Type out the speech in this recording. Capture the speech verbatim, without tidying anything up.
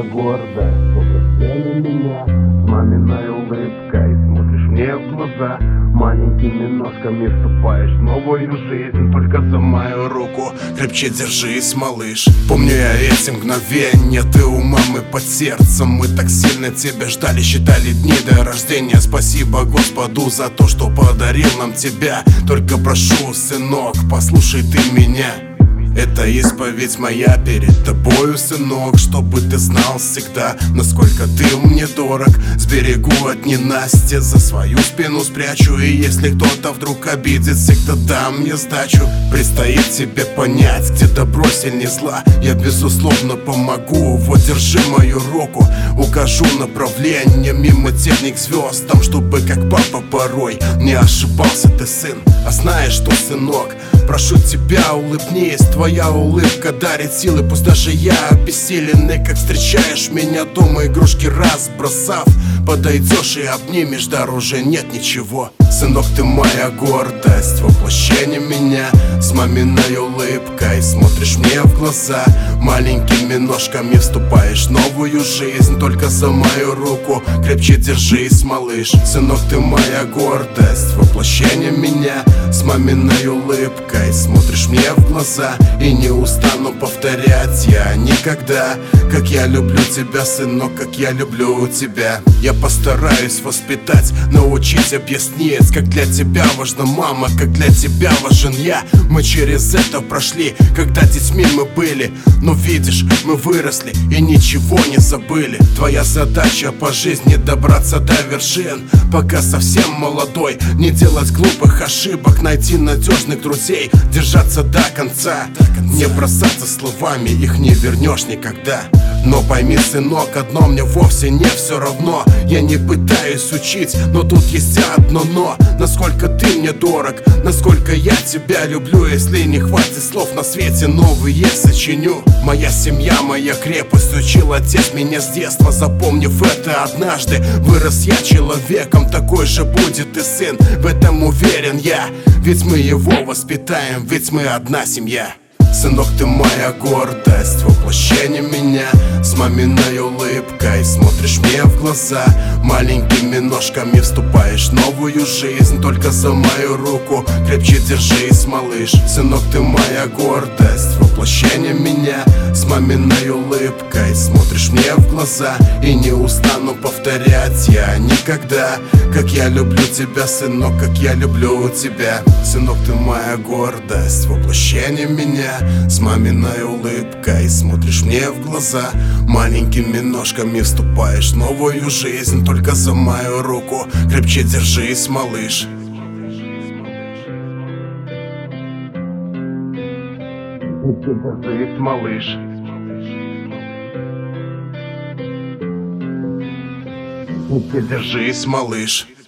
моя гордость, воплощение меня с маминой улыбкой. Смотришь мне в глаза, маленькими ножками вступаешь в новую жизнь. Только за мою руку крепче держись, малыш. Помню я эти мгновения, ты у мамы под сердцем. Мы так сильно тебя ждали, считали дни до рождения. Спасибо Господу за то, что подарил нам тебя. Только прошу, сынок, послушай ты меня. Это исповедь моя перед тобою, сынок, чтобы ты знал всегда, насколько ты мне дорог. Сберегу от ненастья, за свою спину спрячу. И если кто-то вдруг обидит, всегда дам мне сдачу. Предстоит тебе понять, где добро сильнее зла. Я безусловно помогу, вот держи мою руку. Укажу направление мимо терник звездам, чтобы как папа порой не ошибался ты, сын. А знаешь что, сынок, прошу тебя, улыбнись. Твоя улыбка дарит силы, пусть даже я обессиленный. Как встречаешь меня дома, игрушки разбросав, подойдешь и обнимешь, дороже нет ничего. Сынок, ты моя гордость, воплощение меня с маминой улыбкой. Смотришь мне в глаза, маленькими ножками вступаешь в новую жизнь. Только за мою руку крепче держись, малыш. Сынок, ты моя гордость, воплощение меня с маминой улыбкой. Смотришь мне в глаза, и не устану повторять я никогда, как я люблю тебя, сынок, как я люблю тебя. Я постараюсь воспитать, научить, объяснить, как для тебя важна мама, как для тебя важен я. Мы через это прошли, когда детьми мы были. Но видишь, мы выросли и ничего не забыли. Твоя задача по жизни добраться до вершин, пока совсем молодой. Не делать глупых ошибок, найти надежных друзей, держаться до конца, не бросаться словами, их не вернешь никогда. Но пойми, сынок, одно мне вовсе не все равно. Я не пытаюсь учить, но тут есть одно но. Насколько ты мне дорог, насколько я тебя люблю. Если не хватит слов на свете, новые сочиню. Моя семья, моя крепость, учил отец меня с детства. Запомнив это однажды, вырос я человеком. Такой же будет и сын, в этом уверен я. Ведь мы его воспитаем, ведь мы одна семья. Сынок, ты моя гордость, воплощение меня с маминой улыбкой. Смотришь мне в глаза, маленькими ножками вступаешь в новую жизнь. Только за мою руку крепче держись, малыш. Сынок, ты моя гордость, воплощение меня с маминой улыбкой. Смотришь мне в глаза, и не устану повторять я никогда, как я люблю тебя, сынок, как я люблю тебя. Сынок, ты моя гордость, воплощение меня с маминой улыбкой. Смотришь мне в глаза, маленькими ножками вступаешь в новую жизнь. Только за мою руку крепче держись, малыш. Крепче держись, малыш. Крепче держись, малыш.